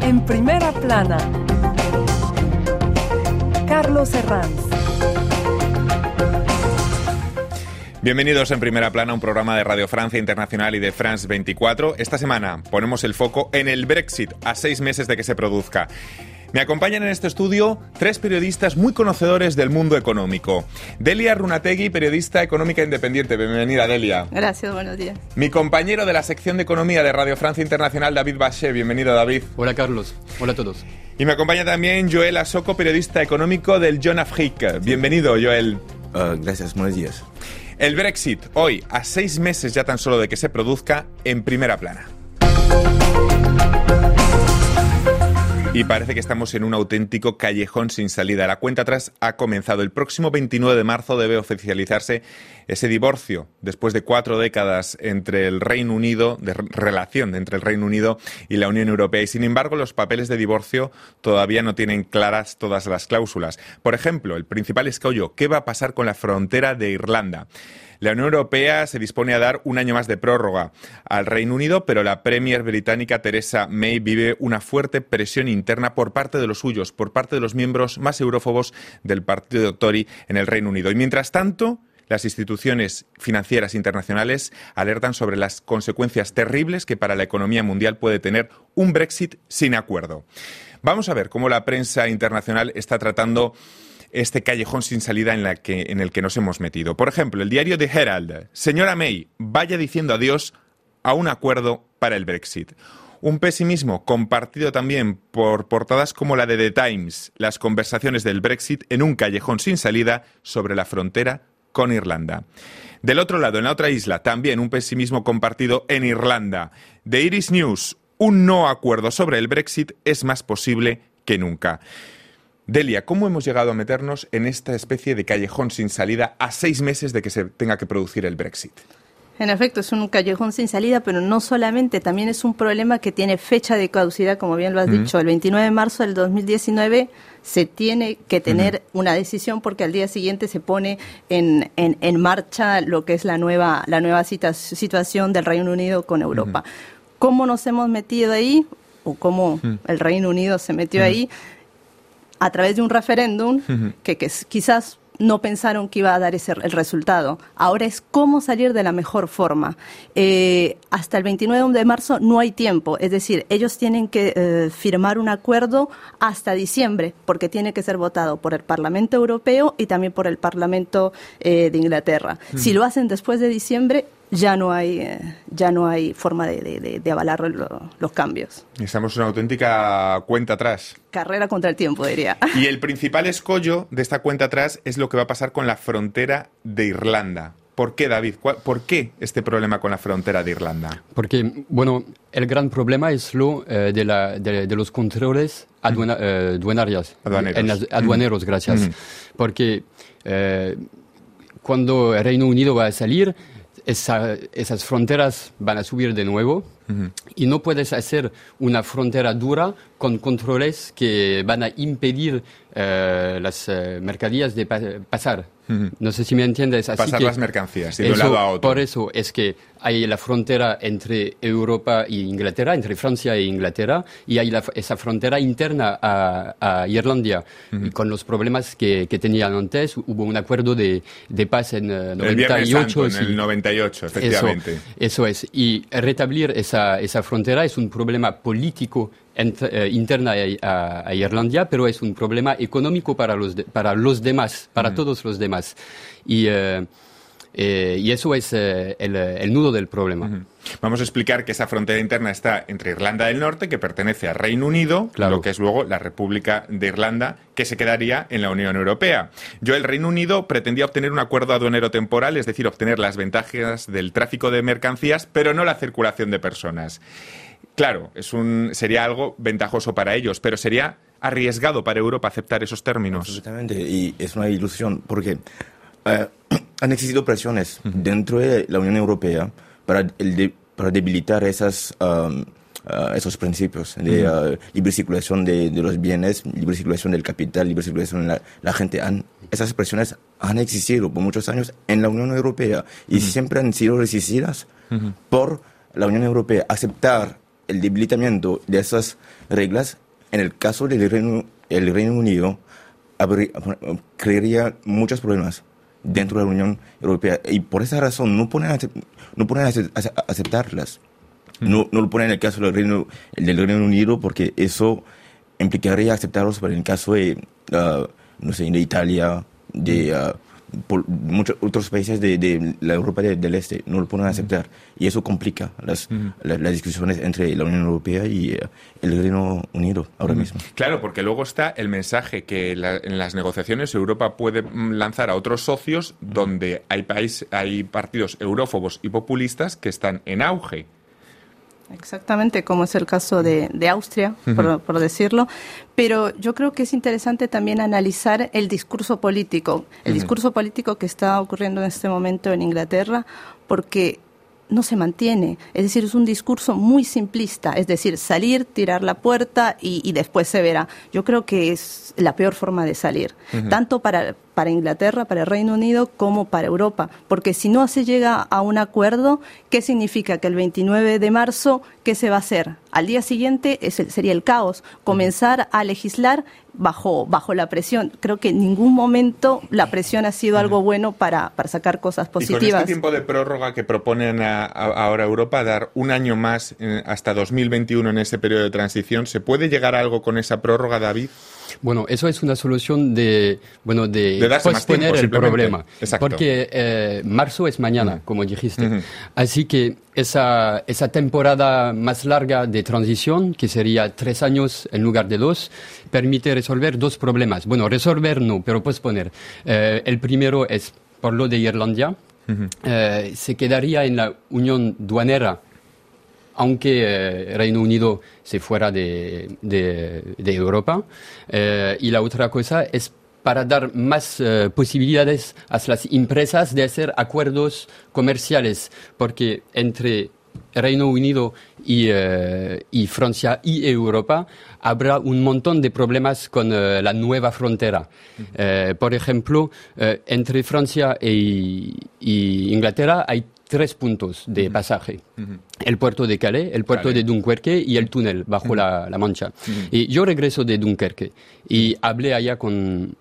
En primera plana, Carlos Herranz. Bienvenidos en Primera Plana, un programa de Radio Francia Internacional y de France 24. Esta semana ponemos el foco en el Brexit, a 6 meses de que se produzca. Me acompañan en este estudio 3 periodistas muy conocedores del mundo económico. Delia Runategui, periodista económica independiente. Bienvenida, Delia. Gracias, buenos días. Mi compañero de la sección de economía de Radio Francia Internacional, David Bachet. Bienvenido, David. Hola, Carlos. Hola a todos. Y me acompaña también Joel Asoko, periodista económico del Jeune Afrique. Bienvenido, Joel. Gracias, buenos días. El Brexit, hoy, a 6 meses ya tan solo de que se produzca, en Primera Plana. Y parece que estamos en un auténtico callejón sin salida. La cuenta atrás ha comenzado. El próximo 29 de marzo debe oficializarse ese divorcio, después de 4 décadas entre el Reino Unido, de relación entre el Reino Unido y la Unión Europea. Y sin embargo, los papeles de divorcio todavía no tienen claras todas las cláusulas. Por ejemplo, el principal escollo, ¿qué va a pasar con la frontera de Irlanda? La Unión Europea se dispone a dar un año más de prórroga al Reino Unido, pero la Premier británica Theresa May vive una fuerte presión interna por parte de los suyos, por parte de los miembros más eurófobos del partido Tory en el Reino Unido. Y mientras tanto, las instituciones financieras internacionales alertan sobre las consecuencias terribles que para la economía mundial puede tener un Brexit sin acuerdo. Vamos a ver cómo la prensa internacional está tratando este callejón sin salida en el que nos hemos metido. Por ejemplo, el diario The Herald. Señora May, vaya diciendo adiós a un acuerdo para el Brexit. Un pesimismo compartido también por portadas como la de The Times. Las conversaciones del Brexit en un callejón sin salida sobre la frontera con Irlanda. Del otro lado, en la otra isla, también un pesimismo compartido en Irlanda. The Irish News. Un no acuerdo sobre el Brexit es más posible que nunca. Delia, ¿cómo hemos llegado a meternos en esta especie de callejón sin salida a 6 meses de que se tenga que producir el Brexit? En efecto, es un callejón sin salida, pero no solamente, también es un problema que tiene fecha de caducidad, como bien lo has dicho. El 29 de marzo del 2019 se tiene que tener una decisión porque al día siguiente se pone en marcha lo que es la nueva situación del Reino Unido con Europa. ¿Cómo nos hemos metido ahí? ¿O cómo el Reino Unido se metió ahí? A través de un referéndum que quizás no pensaron que iba a dar el resultado. Ahora es cómo salir de la mejor forma. Hasta el 29 de marzo no hay tiempo, es decir, ellos tienen que firmar un acuerdo hasta diciembre, porque tiene que ser votado por el Parlamento Europeo y también por el Parlamento de Inglaterra. Si lo hacen después de diciembre, ya no hay forma de avalar los cambios. Estamos en una auténtica cuenta atrás. Carrera contra el tiempo, diría. Y el principal escollo de esta cuenta atrás es lo que va a pasar con la frontera de Irlanda. ¿Por qué, David? ¿Por qué este problema con la frontera de Irlanda? Porque, bueno, el gran problema es lo de los controles aduanarios. Aduaneros, gracias. Porque cuando el Reino Unido va a salir, esas fronteras van a subir de nuevo y no puedes hacer una frontera dura con controles que van a impedir las mercancías de pasar. No sé si me entiendes. Así pasar que las mercancías de un lado a otro. Por eso es que hay la frontera entre Europa e Inglaterra, entre Francia e Inglaterra, y hay esa frontera interna a Irlanda. Y con los problemas que tenían antes, hubo un acuerdo de paz en 98. En el 98, efectivamente. Eso es. Y retablir esa frontera es un problema político interna a Irlanda, pero es un problema económico para los demás, para todos los demás. Y eso es el nudo del problema. Vamos a explicar que esa frontera interna está entre Irlanda del Norte, que pertenece al Reino Unido, lo que es luego la República de Irlanda, que se quedaría en la Unión Europea. El Reino Unido pretendía obtener un acuerdo aduanero temporal, es decir, obtener las ventajas del tráfico de mercancías, pero no la circulación de personas. Claro, sería algo ventajoso para ellos, pero sería arriesgado para Europa aceptar esos términos. Absolutamente, y es una ilusión, porque han existido presiones dentro de la Unión Europea para debilitar esos principios de libre circulación de los bienes, libre circulación del capital, libre circulación de la gente. Esas presiones han existido por muchos años en la Unión Europea y siempre han sido resistidas por la Unión Europea. Aceptar el debilitamiento de esas reglas, en el caso del Reino Unido, crearía muchos problemas dentro de la Unión Europea. Y por esa razón no ponen a aceptarlas. No lo ponen en el caso del Reino Unido porque eso implicaría aceptarlos para el caso de, no sé, de Italia, de por muchos otros países de la Europa del Este. No lo ponen a aceptar. Y eso complica las discusiones entre la Unión Europea y el Reino Unido ahora mismo. Claro, porque luego está el mensaje que en las negociaciones Europa puede lanzar a otros socios donde hay partidos eurófobos y populistas que están en auge. Exactamente, como es el caso de Austria, por decirlo. Pero yo creo que es interesante también analizar el discurso político. El discurso político que está ocurriendo en este momento en Inglaterra, porque no se mantiene. Es decir, es un discurso muy simplista. Es decir, salir, tirar la puerta y después se verá. Yo creo que es la peor forma de salir. Tanto para Inglaterra, para el Reino Unido, como para Europa. Porque si no se llega a un acuerdo, ¿qué significa? Que el 29 de marzo, ¿qué se va a hacer? Al día siguiente sería el caos. Comenzar a legislar bajo la presión. Creo que en ningún momento la presión ha sido algo bueno para sacar cosas positivas. Y con este tiempo de prórroga que proponen ahora Europa, dar un año más hasta 2021 en ese periodo de transición, ¿se puede llegar a algo con esa prórroga, David? Bueno, eso es una solución de posponer el problema. Exacto. Porque marzo es mañana, como dijiste. Así que esa temporada más larga de transición, que sería 3 años en lugar de 2, permite resolver 2 problemas. Bueno, resolver no, pero posponer. El primero es por lo de Irlanda. Se quedaría en la unión duanera, aunque Reino Unido se fuera de Europa. Y la otra cosa es para dar más posibilidades a las empresas de hacer acuerdos comerciales, porque entre Reino Unido y Francia y Europa habrá un montón de problemas con la nueva frontera. Por ejemplo, entre Francia y Inglaterra hay 3 puntos de pasaje. El puerto de Calais, el puerto de Dunkerque y el túnel bajo la Mancha. Y yo regreso de Dunkerque y hablé allá con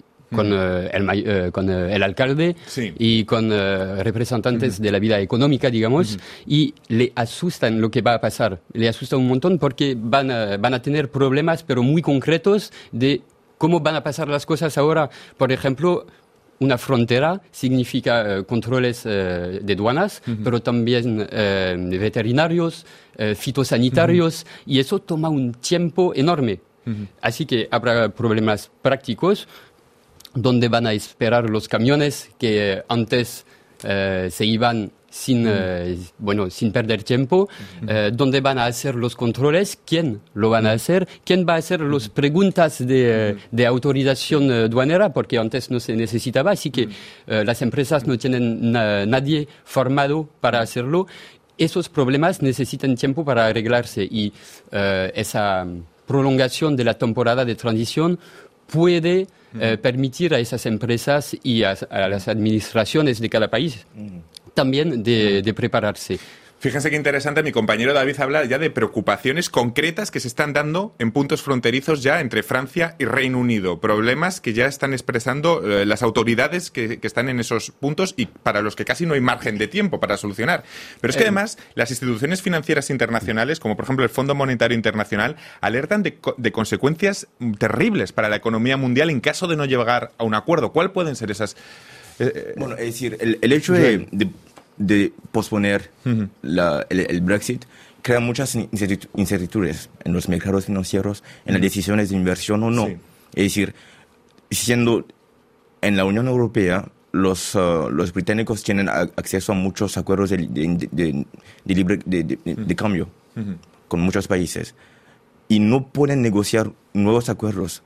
el alcalde y con representantes de la vida económica, digamos, y le asustan lo que va a pasar. Le asusta un montón porque van a tener problemas, pero muy concretos, de cómo van a pasar las cosas ahora. Por ejemplo, una frontera significa controles de duanas, pero también veterinarios, fitosanitarios, y eso toma un tiempo enorme. Así que habrá problemas prácticos, donde van a esperar los camiones que antes se iban sin perder tiempo, donde van a hacer los controles, quién lo van a hacer, quién va a hacer las preguntas de autorización duanera, porque antes no se necesitaba, así que las empresas no tienen nadie formado para hacerlo. Esos problemas necesitan tiempo para arreglarse y esa prolongación de la temporada de transición puede permitir a esas empresas y a las administraciones de cada país también de prepararse. Fíjense qué interesante, mi compañero David habla ya de preocupaciones concretas que se están dando en puntos fronterizos ya entre Francia y Reino Unido, problemas que ya están expresando las autoridades que están en esos puntos y para los que casi no hay margen de tiempo para solucionar. Pero es que además las instituciones financieras internacionales, como por ejemplo el Fondo Monetario Internacional, alertan de consecuencias terribles para la economía mundial en caso de no llegar a un acuerdo. ¿Cuáles pueden ser esas? Bueno, es decir, el hecho de posponer el Brexit crea muchas incertidumbres en los mercados financieros, en las decisiones de inversión o no. Sí. Es decir, siendo en la Unión Europea, los británicos tienen acceso a muchos acuerdos de cambio con muchos países y no pueden negociar nuevos acuerdos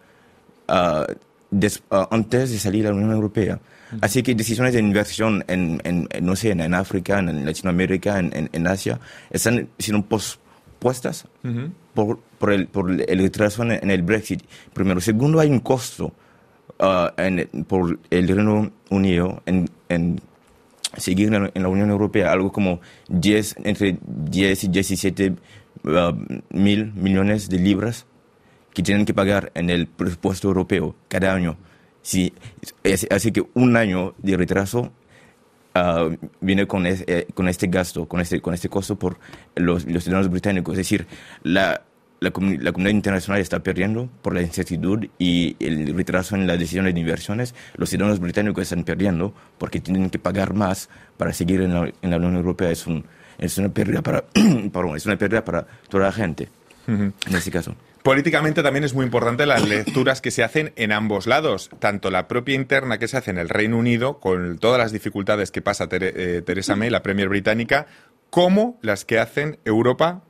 antes de salir a la Unión Europea. Así que decisiones de inversión en África, en Latinoamérica, en Asia, están siendo pospuestas por el retraso en el Brexit. Primero. Segundo, hay un costo por el Reino Unido en seguir en la Unión Europea, algo como entre 10 y 17 1.000 millones de libras que tienen que pagar en el presupuesto europeo cada año. Sí, así que un año de retraso viene con este gasto, con este costo por los ciudadanos británicos. Es decir, la comunidad internacional está perdiendo por la incertidumbre y el retraso en las decisiones de inversiones. Los ciudadanos británicos están perdiendo porque tienen que pagar más para seguir en la Unión Europea. Es una pérdida para toda la gente, en este caso. Políticamente también es muy importante las lecturas que se hacen en ambos lados, tanto la propia interna que se hace en el Reino Unido, con todas las dificultades que pasa Theresa May, la Premier británica, como las que hacen Europa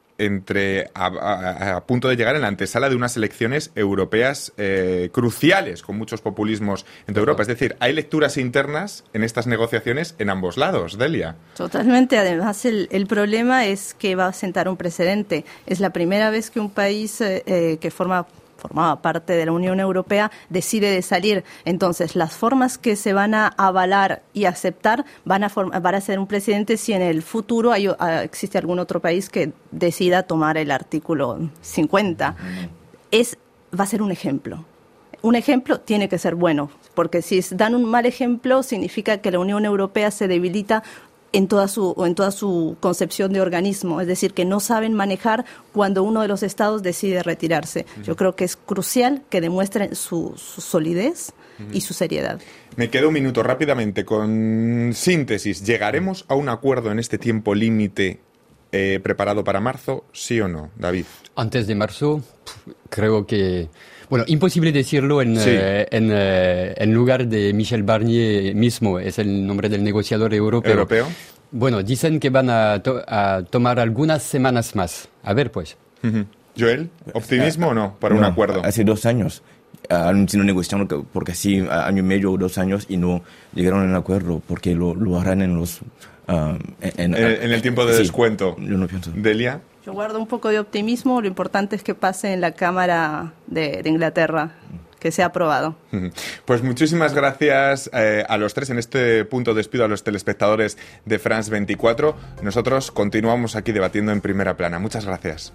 a punto de llegar en la antesala de unas elecciones europeas cruciales, con muchos populismos en toda Europa. Es decir, hay lecturas internas en estas negociaciones en ambos lados, Delia. Totalmente. Además, el problema es que va a sentar un precedente. Es la primera vez que un país que formaba parte de la Unión Europea, decide de salir. Entonces, las formas que se van a avalar y aceptar van a ser un precedente si en el futuro existe algún otro país que decida tomar el artículo 50. Va a ser un ejemplo. Un ejemplo tiene que ser bueno, porque si dan un mal ejemplo, significa que la Unión Europea se debilita en toda su concepción de organismo, es decir, que no saben manejar cuando uno de los estados decide retirarse. Yo creo que es crucial que demuestren su solidez y su seriedad. Me quedo un minuto rápidamente con síntesis. ¿Llegaremos a un acuerdo en este tiempo límite preparado para marzo, sí o no, David? Antes de marzo, creo que... Bueno, imposible decirlo en lugar de Michel Barnier mismo, es el nombre del negociador europeo. Bueno, dicen que van a tomar algunas semanas más. A ver, pues. Joel, ¿optimismo o no para un acuerdo? Hace 2 años han sido negociando porque así año y medio o 2 años y no llegaron a un acuerdo porque lo harán en los... en el tiempo de descuento. Yo no pienso. Delia. Yo guardo un poco de optimismo. Lo importante es que pase en la Cámara de Inglaterra, que sea aprobado. Pues muchísimas gracias a los tres. En este punto despido a los telespectadores de France 24. Nosotros continuamos aquí debatiendo en Primera Plana. Muchas gracias.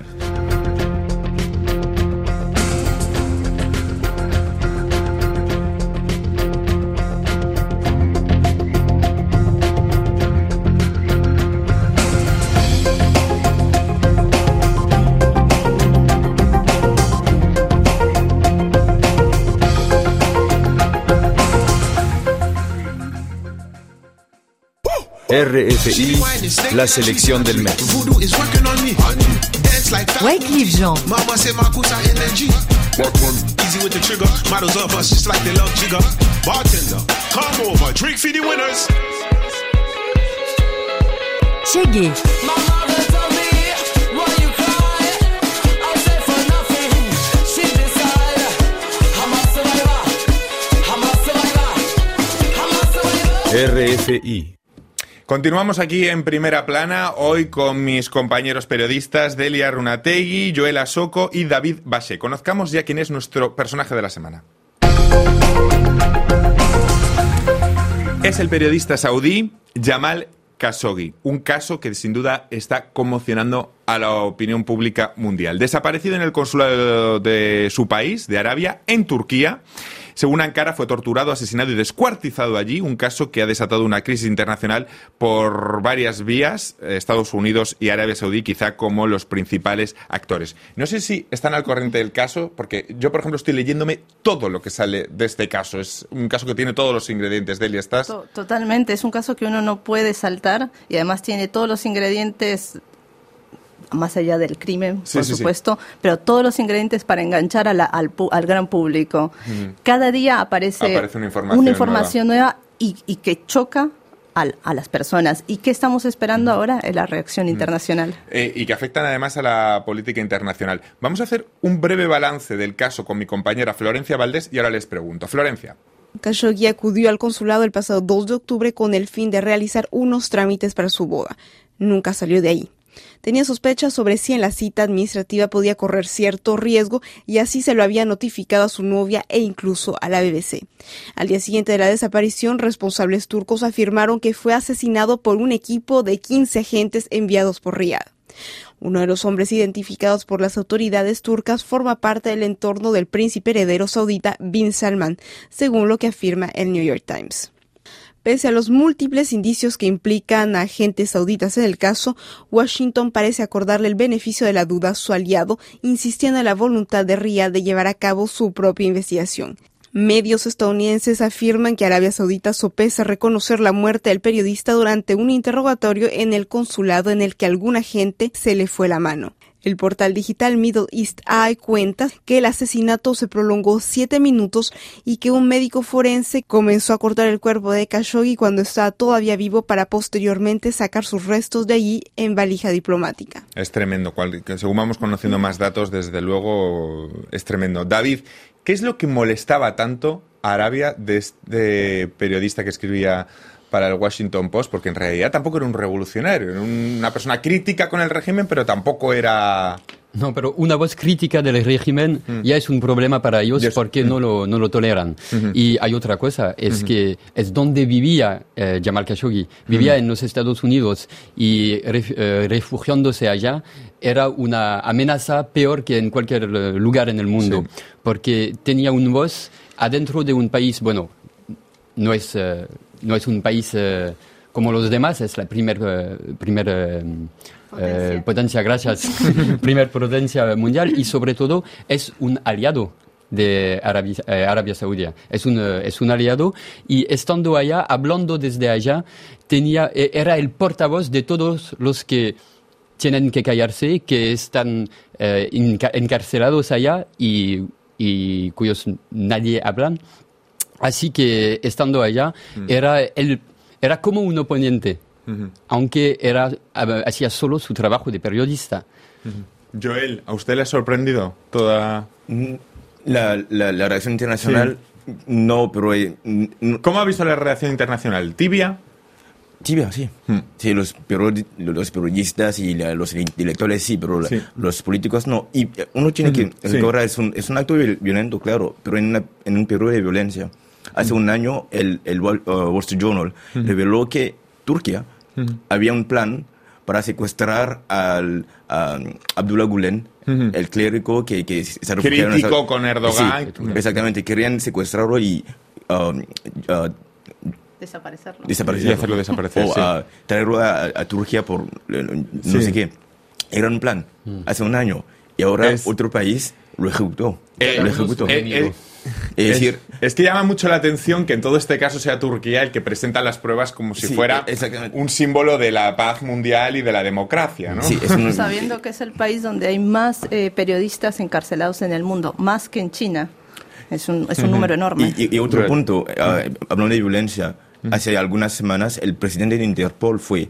RFI, la selección del mes. Wyclef Jean. Chegué. RFI. Continuamos aquí en Primera Plana, hoy con mis compañeros periodistas Delia Runategui, Joel Asoko y David Baché. Conozcamos ya quién es nuestro personaje de la semana. Es el periodista saudí Jamal Khashoggi, un caso que sin duda está conmocionando a la opinión pública mundial. Desaparecido en el consulado de su país, de Arabia, en Turquía. Según Ankara, fue torturado, asesinado y descuartizado allí, un caso que ha desatado una crisis internacional por varias vías, Estados Unidos y Arabia Saudí quizá como los principales actores. No sé si están al corriente del caso, porque yo, por ejemplo, estoy leyéndome todo lo que sale de este caso. Es un caso que tiene todos los ingredientes. Delia, ¿estás? Totalmente, es un caso que uno no puede saltar y además tiene todos los ingredientes, más allá del crimen, por supuesto, pero todos los ingredientes para enganchar al gran público. Cada día aparece una información nueva y que choca a las personas. ¿Y qué estamos esperando ahora? La reacción internacional. Y que afectan además a la política internacional. Vamos a hacer un breve balance del caso con mi compañera Florencia Valdés y ahora les pregunto. Florencia. Khashoggi acudió al consulado el pasado 2 de octubre con el fin de realizar unos trámites para su boda. Nunca salió de ahí. Tenía sospechas sobre si en la cita administrativa podía correr cierto riesgo y así se lo había notificado a su novia e incluso a la BBC. Al día siguiente de la desaparición, responsables turcos afirmaron que fue asesinado por un equipo de 15 agentes enviados por Riad. Uno de los hombres identificados por las autoridades turcas forma parte del entorno del príncipe heredero saudita Bin Salman, según lo que afirma el New York Times. Pese a los múltiples indicios que implican a agentes sauditas en el caso, Washington parece acordarle el beneficio de la duda a su aliado, insistiendo en la voluntad de Riad de llevar a cabo su propia investigación. Medios estadounidenses afirman que Arabia Saudita sopesa reconocer la muerte del periodista durante un interrogatorio en el consulado en el que a algún agente se le fue la mano. El portal digital Middle East Eye cuenta que el asesinato se prolongó 7 minutos y que un médico forense comenzó a cortar el cuerpo de Khashoggi cuando estaba todavía vivo para posteriormente sacar sus restos de allí en valija diplomática. Es tremendo. Según vamos conociendo más datos, desde luego es tremendo. David, ¿qué es lo que molestaba tanto a Arabia de este periodista que escribía para el Washington Post? Porque en realidad tampoco era un revolucionario, era una persona crítica con el régimen, pero tampoco era... No, pero una voz crítica del régimen ya es un problema para ellos porque no lo toleran. Y hay otra cosa, es que es donde vivía Jamal Khashoggi. Vivía en los Estados Unidos y refugiándose allá era una amenaza peor que en cualquier lugar en el mundo. Sí. Porque tenía una voz adentro de un país, bueno, no es un país como los demás, es la primer potencia, gracias, primer potencia mundial y sobre todo es un aliado de Arabia Saudí. Es un aliado y estando allá, hablando desde allá, era el portavoz de todos los que tienen que callarse, que están encarcelados allá y cuyos nadie hablan. Así que estando allá era como un oponente, aunque hacía solo su trabajo de periodista. Joel, ¿a usted le ha sorprendido toda la reacción internacional? Sí. No, pero... ¿Cómo ha visto la reacción internacional? ¿Tibia? Tibia, sí. Sí, los periodistas y los intelectuales sí, pero los políticos no. Y uno tiene que recordar, es un acto violento, claro, pero en un periodo de violencia. Hace un año el Wall Street Journal reveló que Turquía había un plan para secuestrar a Abdullah Gülen, el clérigo que se refugiaron. Crítico con Erdogan. Sí, exactamente, querían secuestrarlo y desaparecerlo. Y hacerlo desaparecer, o traerlo a Turquía por no sé qué. Era un plan hace un año y ahora otro país lo ejecutó. Es que llama mucho la atención que en todo este caso sea Turquía el que presenta las pruebas como si fuera un símbolo de la paz mundial y de la democracia, ¿no? Sí, sabiendo que es el país donde hay más periodistas encarcelados en el mundo, más que en China. Es un número enorme. Y otro punto, hablando de violencia, hace algunas semanas el presidente de Interpol fue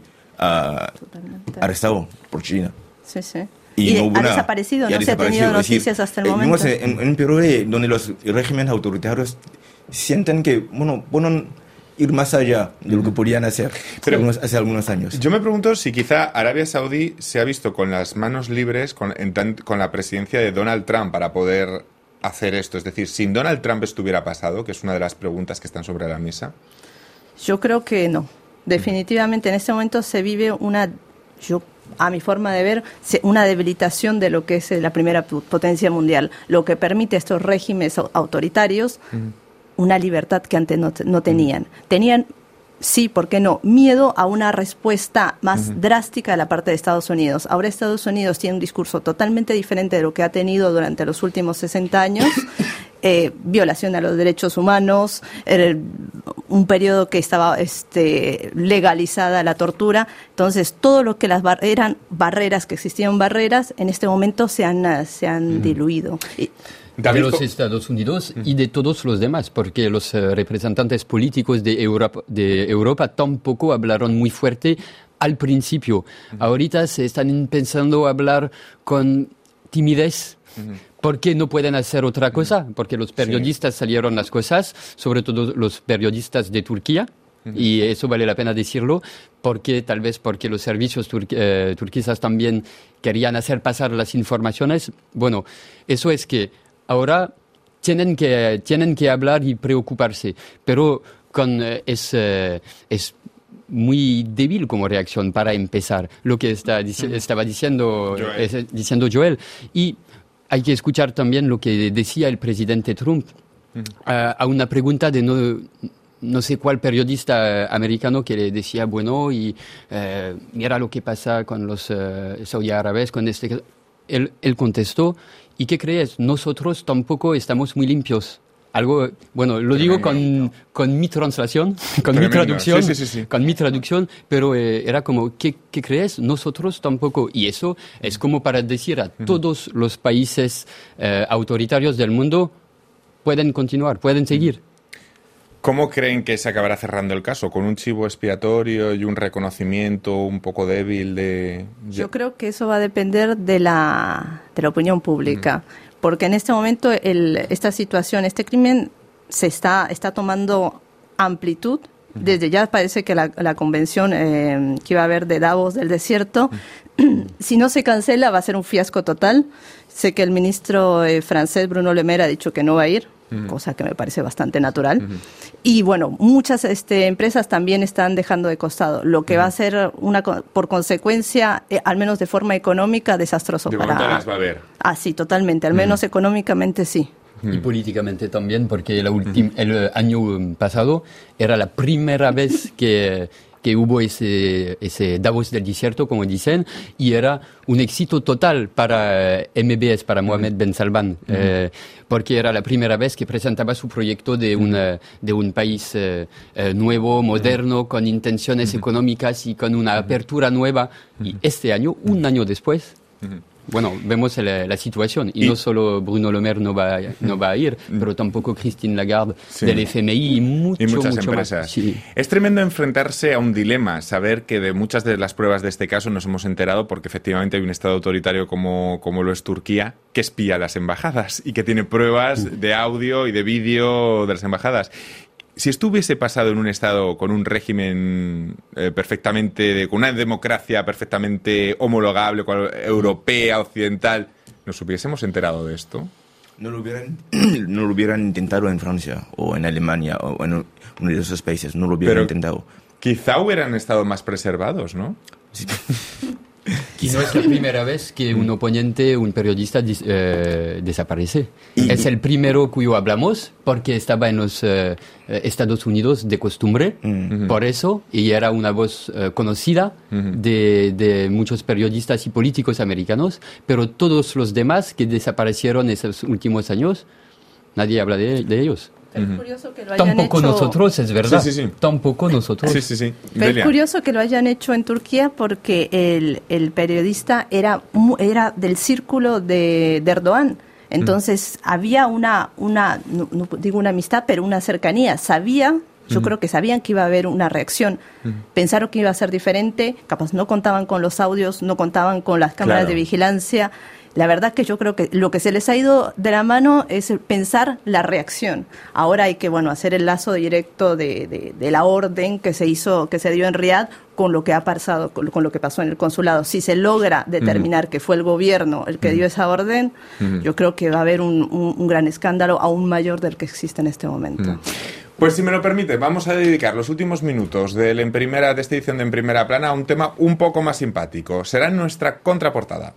arrestado por China. Sí, sí. Y ha desaparecido, no se ha tenido noticias hasta el momento. En un periodo donde los regímenes autoritarios sienten que, bueno, ir más allá de lo que podían hacer hace algunos años. Yo me pregunto si quizá Arabia Saudí se ha visto con las manos libres con la presidencia de Donald Trump para poder hacer esto. Es decir, si Donald Trump estuviera pasado, que es una de las preguntas que están sobre la mesa. Yo creo que no. Definitivamente en este momento se vive a mi forma de ver, una debilitación de lo que es la primera potencia mundial, lo que permite a estos regímenes autoritarios una libertad que antes no tenían. Tenían, sí, ¿por qué no?, miedo a una respuesta más drástica de la parte de Estados Unidos. Ahora Estados Unidos tiene un discurso totalmente diferente de lo que ha tenido durante los últimos 60 años. Violación a los derechos humanos, un periodo que estaba legalizada la tortura. Entonces, todo lo que eran barreras, que existían barreras, en este momento se han diluido. De los Estados Unidos y de todos los demás, porque los representantes políticos de Europa tampoco hablaron muy fuerte al principio. Ahorita se están pensando hablar con timidez. ¿Por qué no pueden hacer otra cosa? Porque los periodistas salieron las cosas, sobre todo los periodistas de Turquía, y eso vale la pena decirlo, tal vez porque los servicios turquistas también querían hacer pasar las informaciones. Bueno, eso es que ahora tienen que hablar y preocuparse, pero es muy débil como reacción para empezar, lo que estaba diciendo Joel. Y hay que escuchar también lo que decía el presidente Trump a una pregunta de no sé cuál periodista americano que le decía, bueno, y mira lo que pasa con los saudí árabes, con este... Él contestó, ¿y qué crees? Nosotros tampoco estamos muy limpios. Algo, bueno, lo digo con mi translación, con mi traducción, sí. con mi traducción, pero era como, ¿qué crees? Nosotros tampoco. Y eso es como para decir a todos los países autoritarios del mundo, pueden continuar, pueden seguir. ¿Cómo creen que se acabará cerrando el caso? ¿Con un chivo expiatorio y un reconocimiento un poco débil de...? Yo creo que eso va a depender de la opinión pública, porque en este momento esta situación, este crimen se está tomando amplitud. Desde ya parece que la convención que iba a haber de Davos del desierto, si no se cancela va a ser un fiasco total. Sé que el ministro francés Bruno Le Maire ha dicho que no va a ir, cosa que me parece bastante natural. Y bueno, muchas empresas también están dejando de costado, lo que va a ser por consecuencia, al menos de forma económica, desastroso de para... momento las va a ver. Ah, sí, totalmente, al menos económicamente sí. Y políticamente también, porque el año pasado era la primera vez que hubo ese Davos del desierto, como dicen, y era un éxito total para MBS, para Mohammed Ben Salman, porque era la primera vez que presentaba su proyecto de un país nuevo, moderno, con intenciones económicas y con una apertura nueva. Y este año, un año después... Bueno, vemos la situación y no solo Bruno Le Maire no va a ir, pero tampoco Christine Lagarde del FMI y muchas empresas. Más. Sí. Es tremendo enfrentarse a un dilema, saber que de muchas de las pruebas de este caso nos hemos enterado porque efectivamente hay un Estado autoritario como lo es Turquía que espía las embajadas y que tiene pruebas de audio y de vídeo de las embajadas. Si esto hubiese pasado en un Estado con un régimen con una democracia perfectamente homologable, europea, occidental, ¿nos hubiésemos enterado de esto? No lo hubieran intentado en Francia o en Alemania o en uno de esos países, no lo hubieran intentado. Quizá hubieran estado más preservados, ¿no? Sí. Y no es la primera vez que un oponente, un periodista desaparece. Es el primero cuyo hablamos porque estaba en los Estados Unidos de costumbre, por eso, y era una voz conocida de muchos periodistas y políticos americanos, pero todos los demás que desaparecieron esos últimos años, nadie habla de ellos. Es curioso que lo hayan Tampoco hecho... nosotros, es verdad. Sí. Tampoco nosotros. Sí. Pero es curioso que lo hayan hecho en Turquía porque el periodista era del círculo de Erdogan. Entonces había no digo una amistad, pero una cercanía. Yo creo que sabían que iba a haber una reacción. Pensaron que iba a ser diferente. Capaz no contaban con los audios, no contaban con las cámaras de vigilancia. La verdad que yo creo que lo que se les ha ido de la mano es pensar la reacción. Ahora hay que hacer el lazo directo de la orden que se dio en Riad con lo que ha pasado, con lo que pasó en el consulado. Si se logra determinar que fue el gobierno el que dio esa orden, yo creo que va a haber un gran escándalo aún mayor del que existe en este momento. Pues si me lo permite, vamos a dedicar los últimos minutos de esta edición de En Primera Plana a un tema un poco más simpático. Será en nuestra contraportada.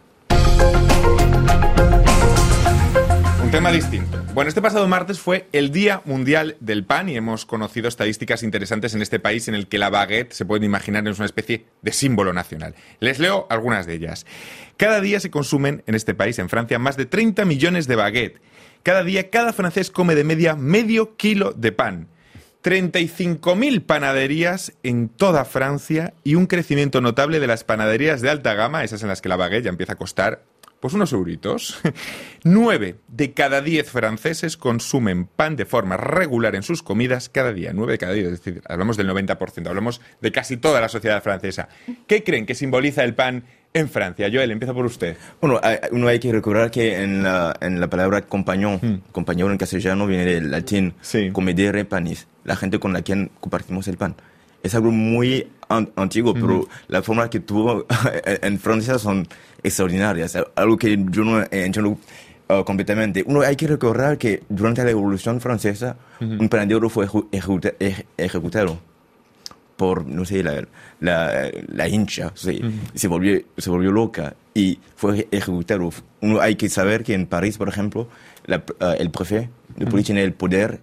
Un tema distinto. Bueno, este pasado martes fue el Día Mundial del Pan y hemos conocido estadísticas interesantes en este país en el que la baguette, se pueden imaginar, es una especie de símbolo nacional. Les leo algunas de ellas. Cada día se consumen en este país, en Francia, más de 30 millones de baguettes. Cada día, cada francés come de media medio kilo de pan. 35.000 panaderías en toda Francia y un crecimiento notable de las panaderías de alta gama, esas en las que la baguette ya empieza a costar pues unos euritos. 9 de cada 10 franceses consumen pan de forma regular en sus comidas cada día. 9 de cada 10, es decir, hablamos del 90%, hablamos de casi toda la sociedad francesa. ¿Qué creen que simboliza el pan en Francia? Joel, empiezo por usted. Bueno, uno hay que recordar que en la palabra compañón en castellano viene del latín comedere panis, la gente con la que compartimos el pan. Es algo muy antiguo, pero la forma que tuvo en Francia son extraordinarias, algo que yo no entiendo completamente. Uno hay que recordar que durante la Revolución Francesa un panadero fue ejecutado por, no sé, la hincha, o sea, se volvió loca y fue ejecutado. Hay que saber que en París, por ejemplo, el prefecto de policía tiene el poder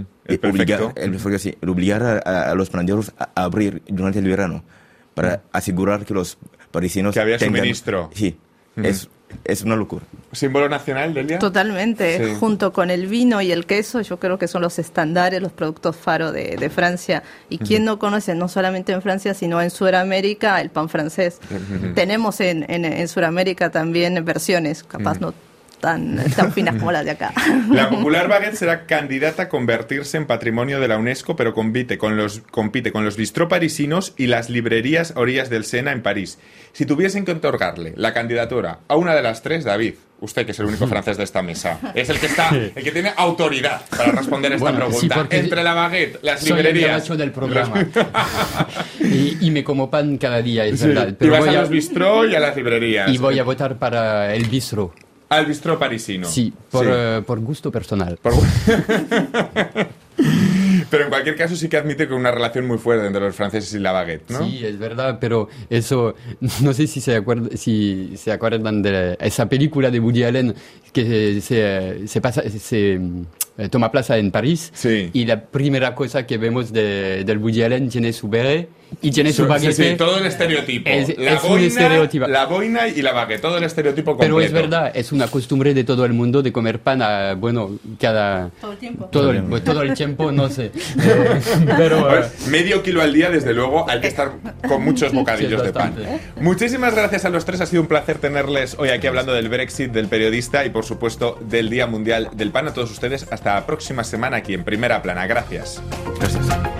obligar a los panaderos a abrir durante el verano para asegurar que los parisinos que había suministro. Sí, es una locura. ¿Símbolo nacional, Delia? Totalmente. Sí. Junto con el vino y el queso, yo creo que son los estándares, los productos faro de Francia. Y quién no conoce, no solamente en Francia, sino en Sudamérica, el pan francés. Tenemos en Sudamérica también versiones, capaz no tan finas como las de acá. La popular baguette será candidata a convertirse en patrimonio de la UNESCO, pero compite con los bistró parisinos y las librerías a orillas del Sena en París. Si tuviesen que otorgarle la candidatura a una de las tres, David, usted que es el único francés de esta mesa, es el que tiene autoridad para responder a esta pregunta. Sí, entre la baguette, las soy librerías. el del programa. y me como pan cada día, es verdad. Pero y vas a los bistró y a las librerías. Y voy a votar para el bistró. Al bistró parisino. Sí, por gusto personal. Pero en cualquier caso sí que admite que una relación muy fuerte entre los franceses y la baguette, ¿no? Sí, es verdad, pero eso, no sé si se acuerdan de esa película de Woody Allen que se toma plaza en París, sí. Y la primera cosa que vemos del Woody Allen tiene su beret y tiene su baguette. Sí, todo el estereotipo. La boina y la baguette, todo el estereotipo completo. Pero es verdad, es una costumbre de todo el mundo de comer pan, todo el tiempo. Todo el tiempo, no sé. Pero medio kilo al día, desde luego, hay que estar con muchos bocadillos de pan. Muchísimas gracias a los tres, ha sido un placer tenerles hoy aquí hablando del Brexit, del periodista y por supuesto del Día Mundial del Pan. A todos ustedes, hasta la próxima semana aquí en Primera Plana. Gracias. Gracias.